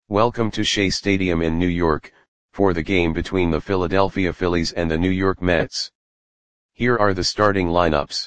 Welcome to Shea Stadium in New York, for the game between the Philadelphia Phillies and the New York Mets. Here are the starting lineups.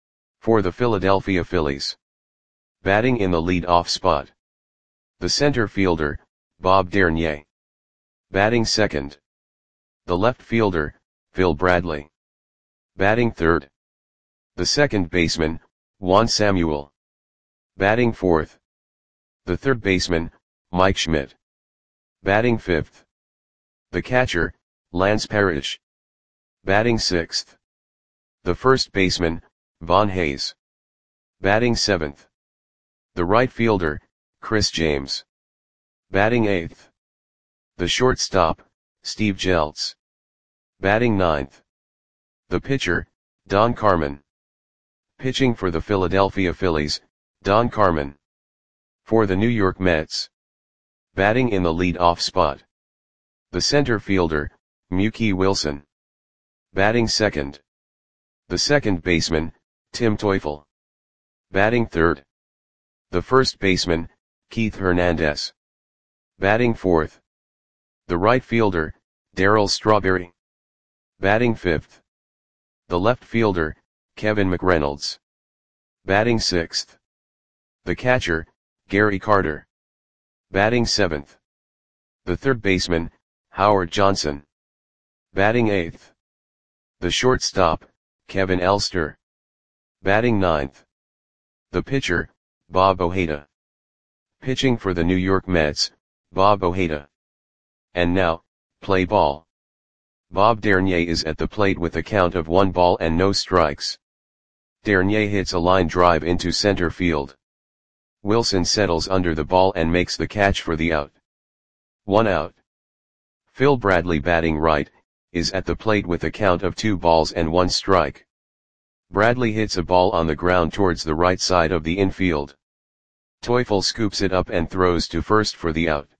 For the Philadelphia Phillies. Batting in the lead-off spot. The center fielder, Bob Dernier. Batting second. The left fielder, Phil Bradley. Batting third. The second baseman, Juan Samuel. Batting fourth. The third baseman, Mike Schmidt. Batting fifth. The catcher, Lance Parrish. Batting sixth. The first baseman, Von Hayes. Batting seventh. The right fielder, Chris James. Batting eighth. The shortstop, Steve Jeltz. Batting ninth. The pitcher, Don Carmen. Pitching for the Philadelphia Phillies, Don Carmen. For the New York Mets. Batting in the lead-off spot. The center fielder, Mookie Wilson. Batting second. The second baseman, Tim Teufel. Batting third. The first baseman, Keith Hernandez. Batting fourth. The right fielder, Darryl Strawberry. Batting fifth. The left fielder, Kevin McReynolds. Batting sixth. The catcher, Gary Carter. Batting seventh. The third baseman, Howard Johnson. Batting eighth. The shortstop, Kevin Elster. Batting ninth. The pitcher, Bob Ojeda. Pitching for the New York Mets, Bob Ojeda. And now, play ball. Bob Dernier is at the plate with a count of 1 ball and no strikes. Dernier hits a line drive into center field. Wilson settles under the ball and makes the catch for the out. 1 out. Phil Bradley, batting right, is at the plate with a count of 2 balls and 1 strike. Bradley hits a ball on the ground towards the right side of the infield. Teufel scoops it up and throws to first for the out.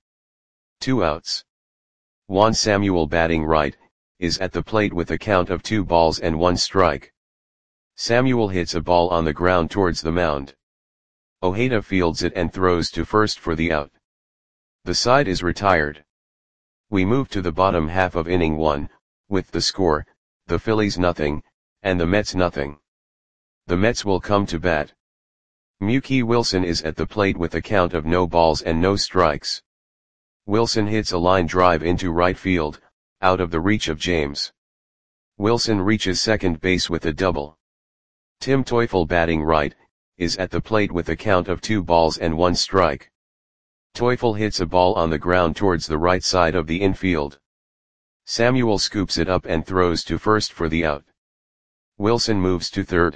2 outs. Juan Samuel, batting right, is at the plate with a count of 2 balls and 1 strike. Samuel hits a ball on the ground towards the mound. Ojeda fields it and throws to first for the out. The side is retired. We move to the bottom half of inning 1, with the score, the Phillies nothing, and the Mets nothing. The Mets will come to bat. Mookie Wilson is at the plate with a count of no balls and no strikes. Wilson hits a line drive into right field, out of the reach of James. Wilson reaches second base with a double. Tim Teufel, batting right, is at the plate with a count of 2 balls and 1 strike. Teufel hits a ball on the ground towards the right side of the infield. Samuel scoops it up and throws to first for the out. Wilson moves to third.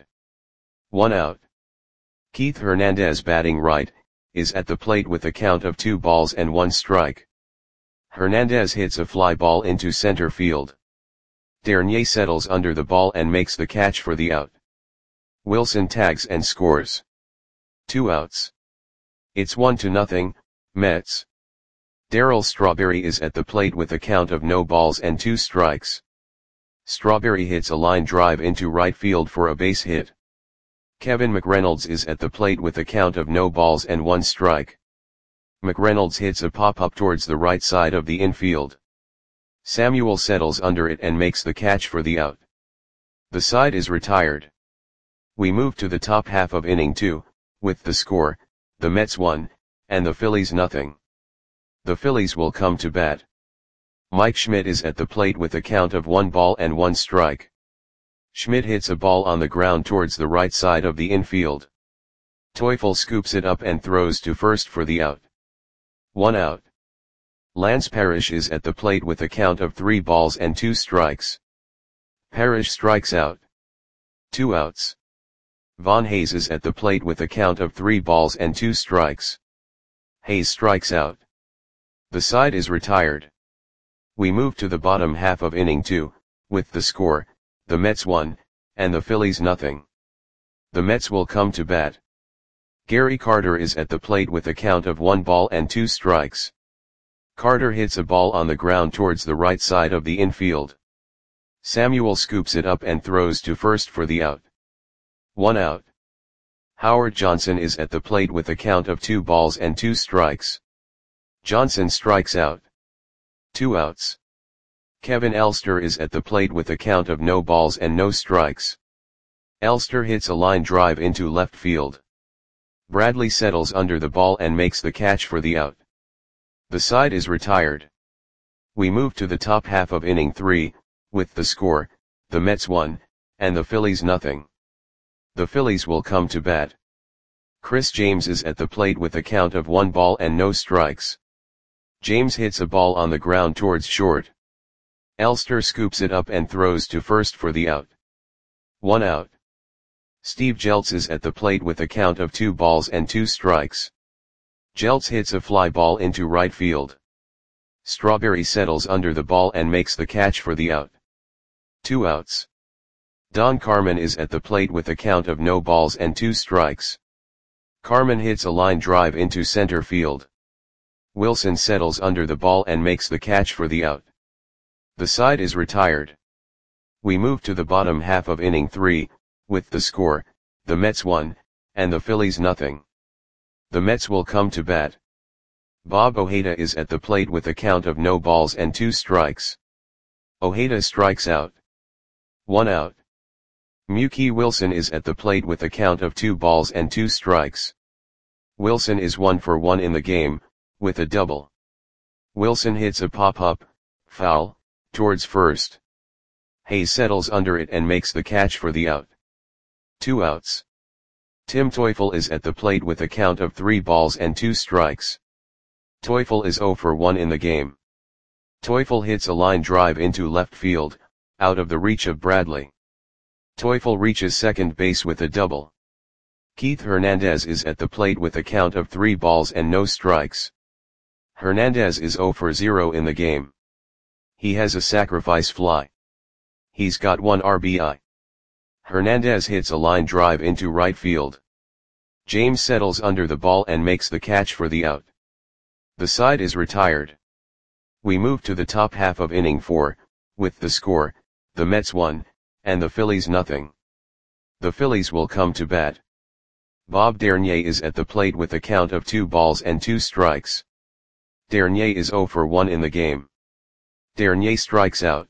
1 out. Keith Hernandez, batting right, is at the plate with a count of 2 balls and 1 strike. Hernandez hits a fly ball into center field. Dernier settles under the ball and makes the catch for the out. Wilson tags and scores. 2 outs. It's 1-0, Mets. Darryl Strawberry is at the plate with a count of no balls and 2 strikes. Strawberry hits a line drive into right field for a base hit. Kevin McReynolds is at the plate with a count of no balls and 1 strike. McReynolds hits a pop-up towards the right side of the infield. Samuel settles under it and makes the catch for the out. The side is retired. We move to the top half of inning 2, with the score, the Mets 1, and the Phillies nothing. The Phillies will come to bat. Mike Schmidt is at the plate with a count of 1 ball and 1 strike. Schmidt hits a ball on the ground towards the right side of the infield. Teufel scoops it up and throws to first for the out. 1 out. Lance Parrish is at the plate with a count of 3 balls and 2 strikes. Parrish strikes out. 2 outs. Von Hayes is at the plate with a count of 3 balls and 2 strikes. Hayes strikes out. The side is retired. We move to the bottom half of inning 2, with the score, the Mets 1, and the Phillies nothing. The Mets will come to bat. Gary Carter is at the plate with a count of 1 ball and 2 strikes. Carter hits a ball on the ground towards the right side of the infield. Samuel scoops it up and throws to first for the out. 1 out. Howard Johnson is at the plate with a count of 2 balls and 2 strikes. Johnson strikes out. 2 outs. Kevin Elster is at the plate with a count of no balls and no strikes. Elster hits a line drive into left field. Bradley settles under the ball and makes the catch for the out. The side is retired. We move to the top half of inning 3, with the score, the Mets 1, and the Phillies nothing. The Phillies will come to bat. Chris James is at the plate with a count of 1 ball and no strikes. James hits a ball on the ground towards short. Elster scoops it up and throws to first for the out. 1 out. Steve Jeltz is at the plate with a count of 2 balls and 2 strikes. Jeltz hits a fly ball into right field. Strawberry settles under the ball and makes the catch for the out. 2 outs. Don Carmen is at the plate with a count of no balls and 2 strikes. Carmen hits a line drive into center field. Wilson settles under the ball and makes the catch for the out. The side is retired. We move to the bottom half of inning 3, with the score, the Mets 1, and the Phillies nothing. The Mets will come to bat. Bob Ojeda is at the plate with a count of no balls and 2 strikes. Ojeda strikes out. 1 out. Mookie Wilson is at the plate with a count of 2 balls and 2 strikes. Wilson is 1 for 1 in the game, with a double. Wilson hits a pop-up, foul, towards first. Hayes settles under it and makes the catch for the out. 2 outs. Tim Teufel is at the plate with a count of 3 balls and 2 strikes. Teufel is 0 for 1 in the game. Teufel hits a line drive into left field, out of the reach of Bradley. Teufel reaches second base with a double. Keith Hernandez is at the plate with a count of 3 balls and no strikes. Hernandez is 0 for 0 in the game. He has a sacrifice fly. He's got 1 RBI. Hernandez hits a line drive into right field. James settles under the ball and makes the catch for the out. The side is retired. We move to the top half of inning 4, with the score, the Mets 1, and the Phillies nothing. The Phillies will come to bat. Bob Dernier is at the plate with a count of 2 balls and 2 strikes. Dernier is 0 for 1 in the game. Dernier strikes out.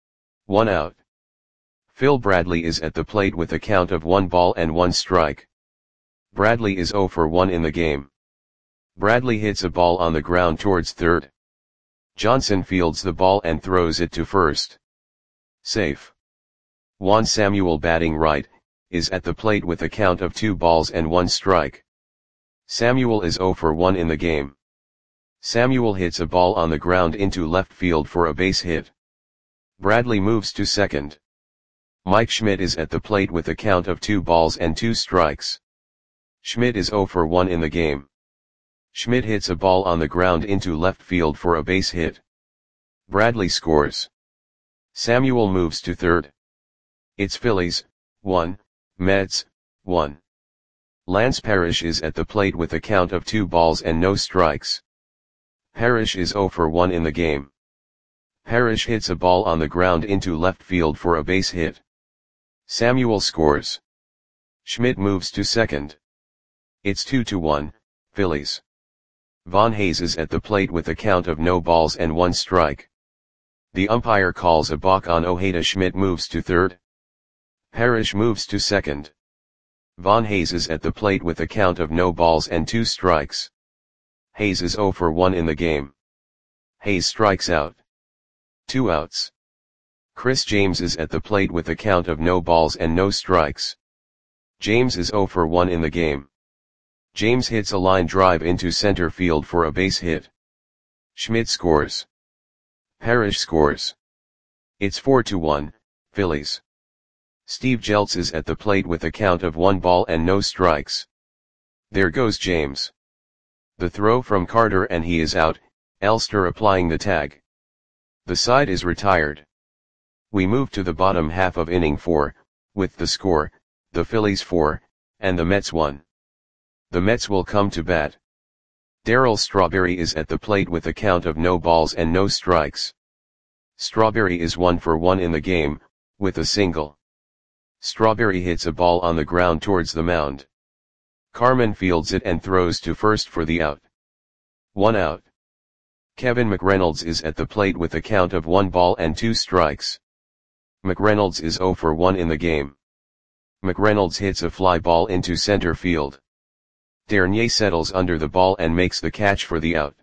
1 out. Phil Bradley is at the plate with a count of 1 ball and 1 strike. Bradley is 0 for 1 in the game. Bradley hits a ball on the ground towards third. Johnson fields the ball and throws it to first. Safe. Juan Samuel, batting right, is at the plate with a count of 2 balls and 1 strike. Samuel is 0 for 1 in the game. Samuel hits a ball on the ground into left field for a base hit. Bradley moves to second. Mike Schmidt is at the plate with a count of 2 balls and 2 strikes. Schmidt is 0 for 1 in the game. Schmidt hits a ball on the ground into left field for a base hit. Bradley scores. Samuel moves to third. It's Phillies, 1, Mets, 1. Lance Parrish is at the plate with a count of 2 balls and no strikes. Parrish is 0 for 1 in the game. Parrish hits a ball on the ground into left field for a base hit. Samuel scores. Schmidt moves to second. It's 2-1, Phillies. Von Hayes is at the plate with a count of no balls and 1 strike. The umpire calls a balk on Ojeda. Schmidt moves to third. Parrish moves to second. Von Hayes is at the plate with a count of no balls and 2 strikes. Hayes is 0 for 1 in the game. Hayes strikes out. 2 outs. Chris James is at the plate with a count of no balls and no strikes. James is 0 for 1 in the game. James hits a line drive into center field for a base hit. Schmidt scores. Parrish scores. It's 4-1, Phillies. Steve Jeltz is at the plate with a count of 1 ball and no strikes. There goes James. The throw from Carter and he is out, Elster applying the tag. The side is retired. We move to the bottom half of inning 4, with the score, the Phillies 4, and the Mets 1. The Mets will come to bat. Darryl Strawberry is at the plate with a count of no balls and no strikes. Strawberry is 1 for 1 in the game, with a single. Strawberry hits a ball on the ground towards the mound. Carmen fields it and throws to first for the out. 1 out. Kevin McReynolds is at the plate with a count of 1 ball and 2 strikes. McReynolds is 0 for 1 in the game. McReynolds hits a fly ball into center field. Dernier settles under the ball and makes the catch for the out.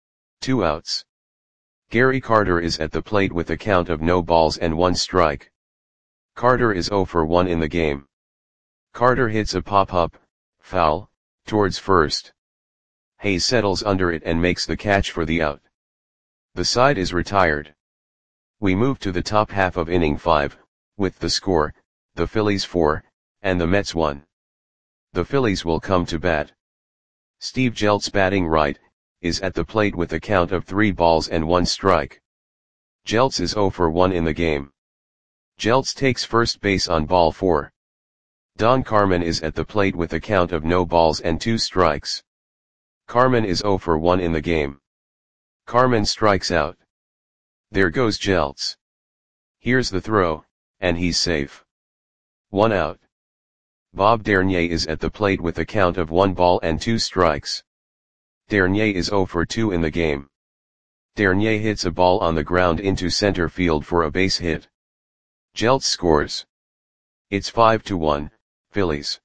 2 outs. Gary Carter is at the plate with a count of no balls and 1 strike. Carter is 0 for 1 in the game. Carter hits a pop-up, foul, towards first. Hayes settles under it and makes the catch for the out. The side is retired. We move to the top half of inning 5, with the score, the Phillies 4, and the Mets 1. The Phillies will come to bat. Steve Jeltz, batting right, is at the plate with a count of 3 balls and 1 strike. Jeltz is 0 for 1 in the game. Jeltz takes first base on ball 4. Don Carmen is at the plate with a count of no balls and 2 strikes. Carmen is 0 for 1 in the game. Carmen strikes out. There goes Jeltz. Here's the throw, and he's safe. 1 out. Bob Dernier is at the plate with a count of 1 ball and 2 strikes. Dernier is 0 for 2 in the game. Dernier hits a ball on the ground into center field for a base hit. Jeltz scores. It's 5-1, Phillies.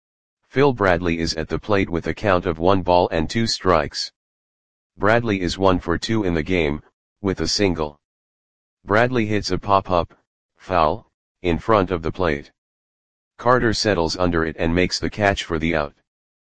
Phil Bradley is at the plate with a count of 1 ball and 2 strikes. Bradley is 1 for 2 in the game, with a single. Bradley hits a pop-up, foul, in front of the plate. Carter settles under it and makes the catch for the out.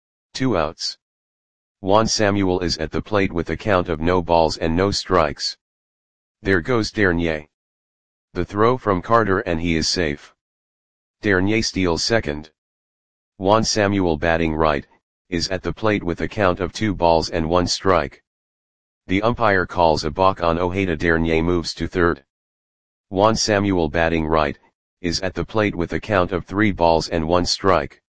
2 outs. Juan Samuel is at the plate with a count of no balls and no strikes. There goes Dernier. The throw from Carter and he is safe. Dernier steals second. Juan Samuel, batting right, is at the plate with a count of 2 balls and 1 strike. The umpire calls a balk on Ojeda. Dernier moves to third. Juan Samuel, batting right, is at the plate with a count of 3 balls and 1 strike.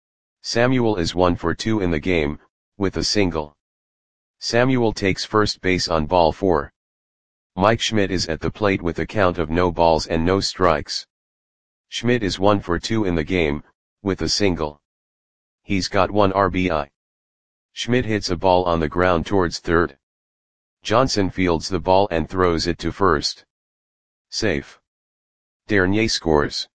Samuel is 1 for 2 in the game, with a single. Samuel takes first base on ball 4. Mike Schmidt is at the plate with a count of no balls and no strikes. Schmidt is 1 for 2 in the game, with a single. He's got 1 RBI. Schmidt hits a ball on the ground towards third. Johnson fields the ball and throws it to first. Safe. Dernier scores.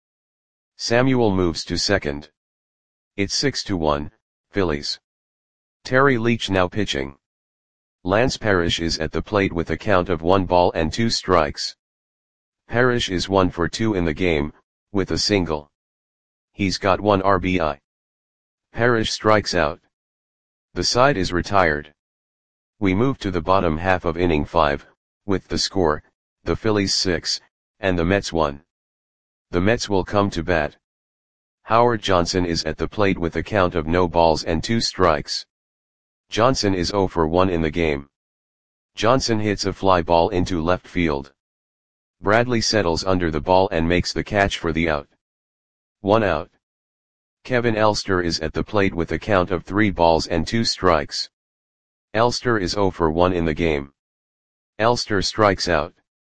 Samuel moves to second. It's 6-1, Phillies. Terry Leach now pitching. Lance Parrish is at the plate with a count of 1 ball and 2 strikes. Parrish is 1 for 2 in the game, with a single. He's got 1 RBI. Parrish strikes out. The side is retired. We move to the bottom half of inning 5, with the score, the Phillies 6, and the Mets 1. The Mets will come to bat. Howard Johnson is at the plate with a count of no balls and 2 strikes. Johnson is 0 for 1 in the game. Johnson hits a fly ball into left field. Bradley settles under the ball and makes the catch for the out. 1 out. Kevin Elster is at the plate with a count of 3 balls and 2 strikes. Elster is 0 for 1 in the game. Elster strikes out.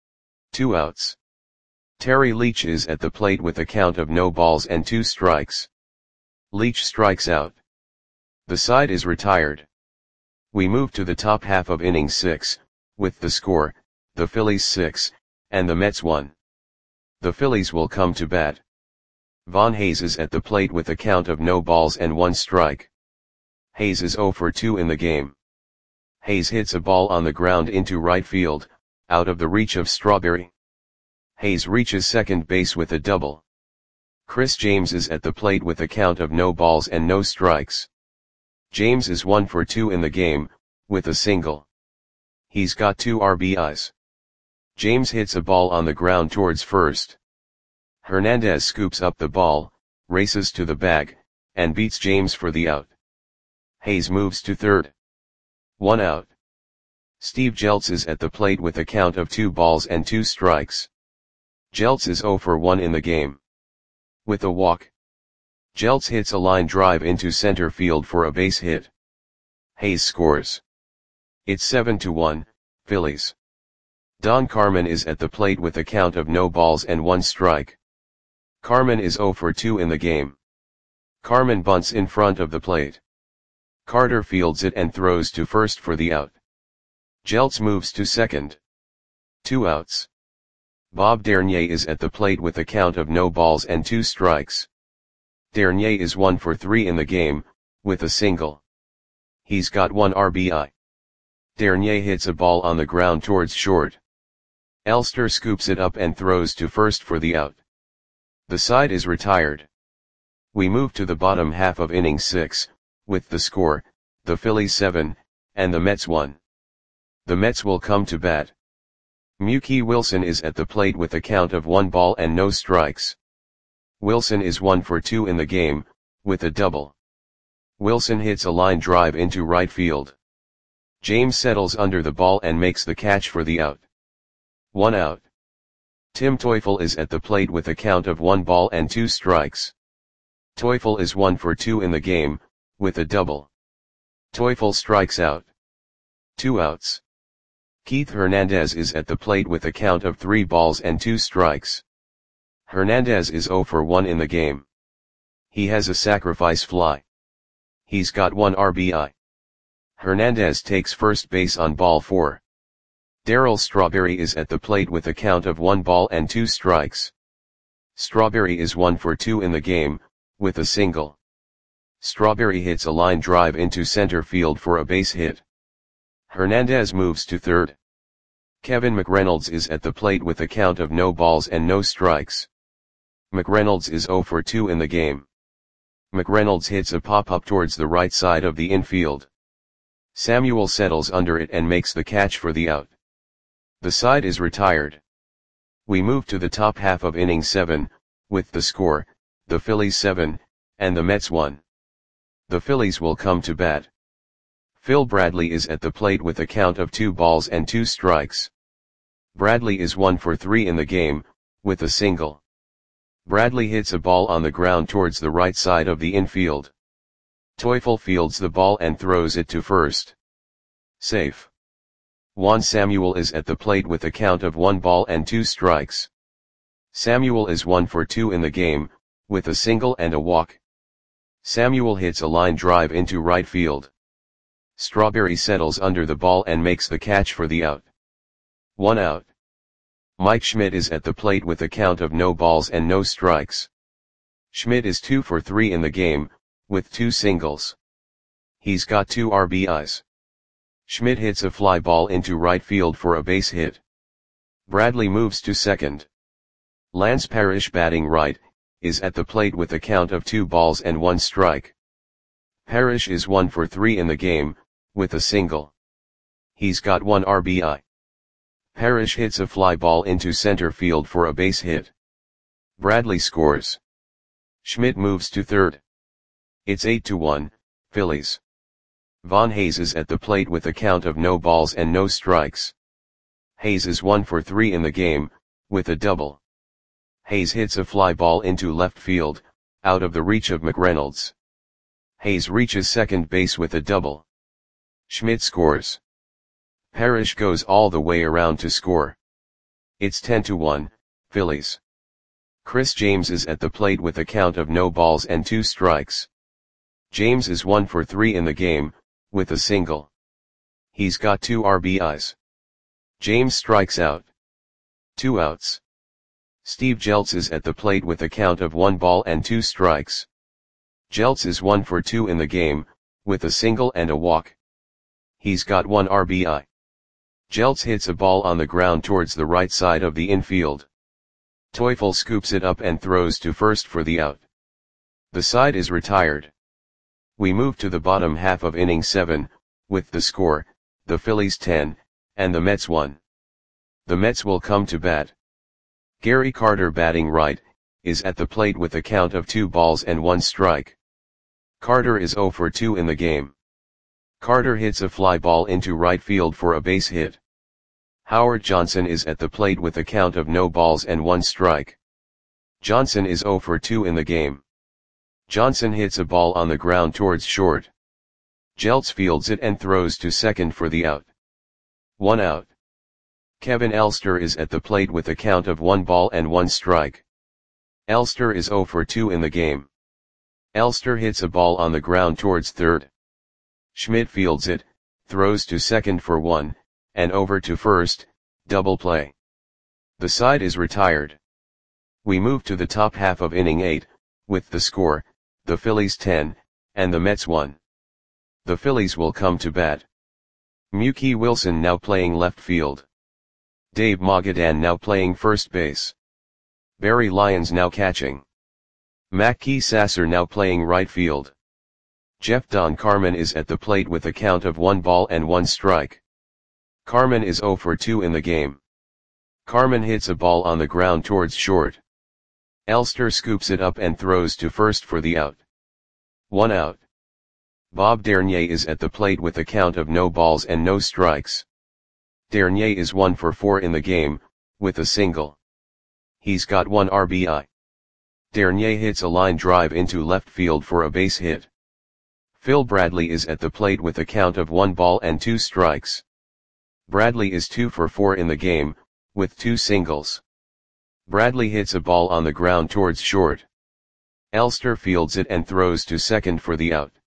2 outs. Terry Leach is at the plate with a count of no balls and 2 strikes. Leach strikes out. The side is retired. We move to the top half of inning 6, with the score, the Phillies 6, and the Mets 1. The Phillies will come to bat. Von Hayes is at the plate with a count of no balls and 1 strike. Hayes is 0 for 2 in the game. Hayes hits a ball on the ground into right field, out of the reach of Strawberry. Hayes reaches second base with a double. Chris James is at the plate with a count of no balls and no strikes. James is 1 for 2 in the game, with a single. He's got 2 RBIs. James hits a ball on the ground towards first. Hernandez scoops up the ball, races to the bag, and beats James for the out. Hayes moves to third. 1 out. Steve Jeltz is at the plate with a count of 2 balls and 2 strikes. Jeltz is 0 for 1 in the game. With a walk. Jeltz hits a line drive into center field for a base hit. Hayes scores. It's 7-1, Phillies. Don Carmen is at the plate with a count of no balls and 1 strike. Carmen is 0 for 2 in the game. Carmen bunts in front of the plate. Carter fields it and throws to first for the out. Jeltz moves to second. 2 outs. Bob Dernier is at the plate with a count of no balls and 2 strikes. Dernier is 1 for 3 in the game, with a single. He's got 1 RBI. Dernier hits a ball on the ground towards short. Elster scoops it up and throws to first for the out. The side is retired. We move to the bottom half of inning 6, with the score, the Phillies 7, and the Mets 1. The Mets will come to bat. Mookie Wilson is at the plate with a count of 1 ball and no strikes. Wilson is 1 for 2 in the game, with a double. Wilson hits a line drive into right field. James settles under the ball and makes the catch for the out. 1 out. Tim Teufel is at the plate with a count of 1 ball and 2 strikes. Teufel is 1 for 2 in the game, with a double. Teufel strikes out. 2 outs. Keith Hernandez is at the plate with a count of 3 balls and 2 strikes. Hernandez is 0 for 1 in the game. He has a sacrifice fly. He's got 1 RBI. Hernandez takes first base on ball 4. Darryl Strawberry is at the plate with a count of 1 ball and 2 strikes. Strawberry is 1 for 2 in the game, with a single. Strawberry hits a line drive into center field for a base hit. Hernandez moves to third. Kevin McReynolds is at the plate with a count of no balls and no strikes. McReynolds is 0 for 2 in the game. McReynolds hits a pop-up towards the right side of the infield. Samuel settles under it and makes the catch for the out. The side is retired. We move to the top half of inning 7, with the score, the Phillies 7, and the Mets 1. The Phillies will come to bat. Phil Bradley is at the plate with a count of 2 balls and 2 strikes. Bradley is 1 for 3 in the game, with a single. Bradley hits a ball on the ground towards the right side of the infield. Teufel fields the ball and throws it to first. Safe. Juan Samuel is at the plate with a count of 1 ball and 2 strikes. Samuel is 1 for 2 in the game, with a single and a walk. Samuel hits a line drive into right field. Strawberry settles under the ball and makes the catch for the out. 1 out. Mike Schmidt is at the plate with a count of no balls and no strikes. Schmidt is 2 for 3 in the game, with 2 singles. He's got 2 RBIs. Schmidt hits a fly ball into right field for a base hit. Bradley moves to second. Lance Parrish, batting right, is at the plate with a count of 2 balls and 1 strike. Parrish is 1 for 3 in the game, with a single. He's got 1 RBI. Parrish hits a fly ball into center field for a base hit. Bradley scores. Schmidt moves to third. It's 8-1, Phillies. Von Hayes is at the plate with a count of no balls and no strikes. Hayes is 1 for 3 in the game, with a double. Hayes hits a fly ball into left field, out of the reach of McReynolds. Hayes reaches second base with a double. Schmidt scores. Parrish goes all the way around to score. It's 10-1, Phillies. Chris James is at the plate with a count of no balls and 2 strikes. James is 1 for 3 in the game, with a single. He's got 2 RBIs. James strikes out. 2 outs. Steve Jeltz is at the plate with a count of 1 ball and 2 strikes. Jeltz is 1 for 2 in the game, with a single and a walk. He's got 1 RBI. Jeltz hits a ball on the ground towards the right side of the infield. Teufel scoops it up and throws to first for the out. The side is retired. We move to the bottom half of inning 7, with the score, the Phillies 10, and the Mets 1. The Mets will come to bat. Gary Carter, batting right, is at the plate with a count of 2 balls and 1 strike. Carter is 0 for 2 in the game. Carter hits a fly ball into right field for a base hit. Howard Johnson is at the plate with a count of no balls and 1 strike. Johnson is 0 for 2 in the game. Johnson hits a ball on the ground towards short. Jeltz fields it and throws to second for the out. 1 out. Kevin Elster is at the plate with a count of 1 ball and 1 strike. Elster is 0 for 2 in the game. Elster hits a ball on the ground towards third. Schmidt fields it, throws to second for 1, and over to first, double play. The side is retired. We move to the top half of inning 8, with the score, the Phillies 10, and the Mets 1. The Phillies will come to bat. Mookie Wilson now playing left field. Dave Magadan now playing first base. Barry Lyons now catching. Mackey Sasser now playing right field. Jeff Don Carmen is at the plate with a count of 1 ball and 1 strike. Carmen is 0 for 2 in the game. Carmen hits a ball on the ground towards short. Elster scoops it up and throws to first for the out. 1 out. Bob Dernier is at the plate with a count of no balls and no strikes. Dernier is 1 for 4 in the game, with a single. He's got 1 RBI. Dernier hits a line drive into left field for a base hit. Phil Bradley is at the plate with a count of 1 ball and 2 strikes. Bradley is 2 for 4 in the game, with 2 singles. Bradley hits a ball on the ground towards short. Elster fields it and throws to second for the out.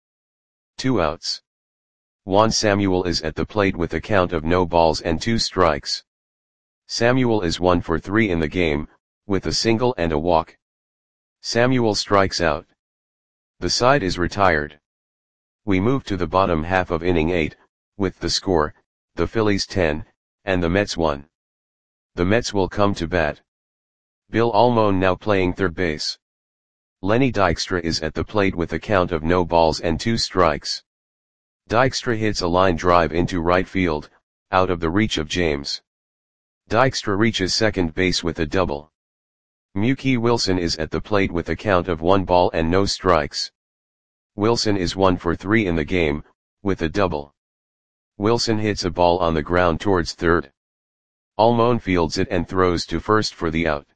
2 outs. Juan Samuel is at the plate with a count of no balls and 2 strikes. Samuel is 1 for 3 in the game, with a single and a walk. Samuel strikes out. The side is retired. We move to the bottom half of inning 8, with the score, the Phillies 10, and the Mets 1. The Mets will come to bat. Bill Almon now playing third base. Lenny Dykstra is at the plate with a count of no balls and 2 strikes. Dykstra hits a line drive into right field, out of the reach of James. Dykstra reaches second base with a double. Mookie Wilson is at the plate with a count of 1 ball and no strikes. Wilson is 1 for 3 in the game, with a double. Wilson hits a ball on the ground towards third. Almon fields it and throws to first for the out.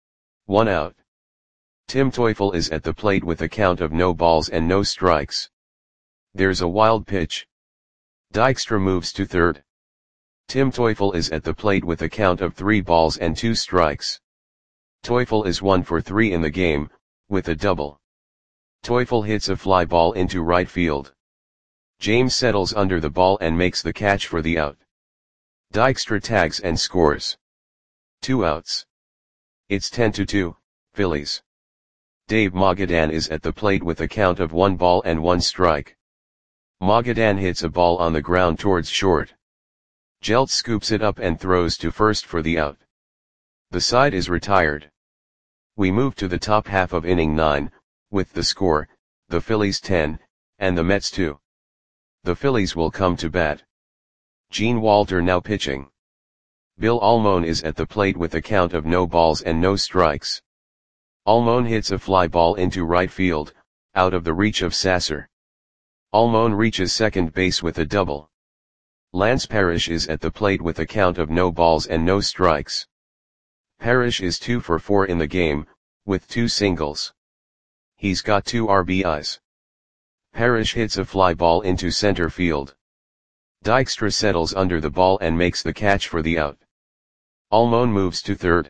1 out. Tim Teufel is at the plate with a count of no balls and no strikes. There's a wild pitch. Dykstra moves to third. Tim Teufel is at the plate with a count of 3 balls and 2 strikes. Teufel is 1 for 3 in the game, with a double. Teufel hits a fly ball into right field. James settles under the ball and makes the catch for the out. Dykstra tags and scores. 2 outs. It's 10-2, Phillies. Dave Magadan is at the plate with a count of 1 ball and 1 strike. Magadan hits a ball on the ground towards short. Jeltz scoops it up and throws to first for the out. The side is retired. We move to the top half of inning 9, with the score, the Phillies 10, and the Mets 2. The Phillies will come to bat. Gene Walter now pitching. Bill Almon is at the plate with a count of no balls and no strikes. Almon hits a fly ball into right field, out of the reach of Sasser. Almon reaches second base with a double. Lance Parrish is at the plate with a count of no balls and no strikes. Parrish is 2 for 4 in the game, with 2 singles. He's got 2 RBIs. Parrish hits a fly ball into center field. Dykstra settles under the ball and makes the catch for the out. Almon moves to third.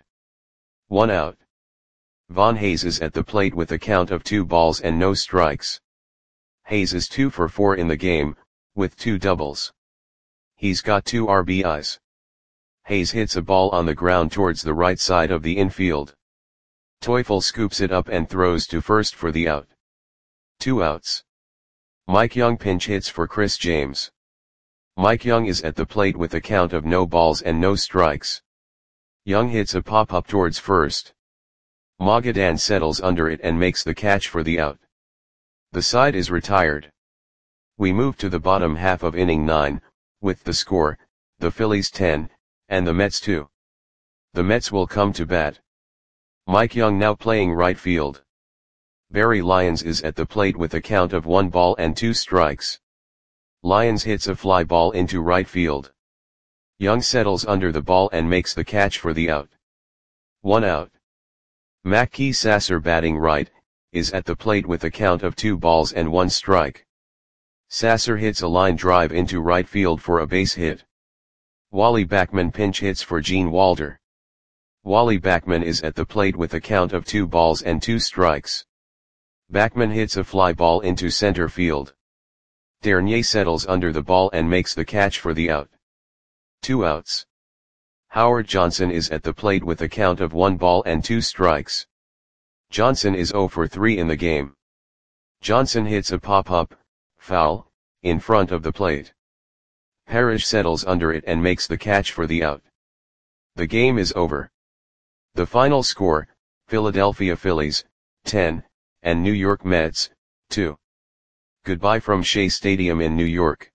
1 out. Von Hayes is at the plate with a count of 2 balls and no strikes. Hayes is 2 for 4 in the game, with 2 doubles. He's got 2 RBIs. Hayes hits a ball on the ground towards the right side of the infield. Teufel scoops it up and throws to first for the out. 2 outs. Mike Young pinch hits for Chris James. Mike Young is at the plate with a count of no balls and no strikes. Young hits a pop-up towards first. Magadan settles under it and makes the catch for the out. The side is retired. We move to the bottom half of inning 9, with the score, the Phillies 10, and the Mets 2. The Mets will come to bat. Mike Young now playing right field. Barry Lyons is at the plate with a count of 1 ball and 2 strikes. Lyons hits a fly ball into right field. Young settles under the ball and makes the catch for the out. 1 out. Mackey Sasser batting right, is at the plate with a count of 2 balls and 1 strike. Sasser hits a line drive into right field for a base hit. Wally Backman pinch hits for Gene Walter. Wally Backman is at the plate with a count of 2 balls and 2 strikes. Backman hits a fly ball into center field. Dernier settles under the ball and makes the catch for the out. 2 outs. Howard Johnson is at the plate with a count of 1 ball and 2 strikes. Johnson is 0 for 3 in the game. Johnson hits a pop-up, foul, in front of the plate. Parrish settles under it and makes the catch for the out. The game is over. The final score, Philadelphia Phillies, 10, and New York Mets, 2. Goodbye from Shea Stadium in New York.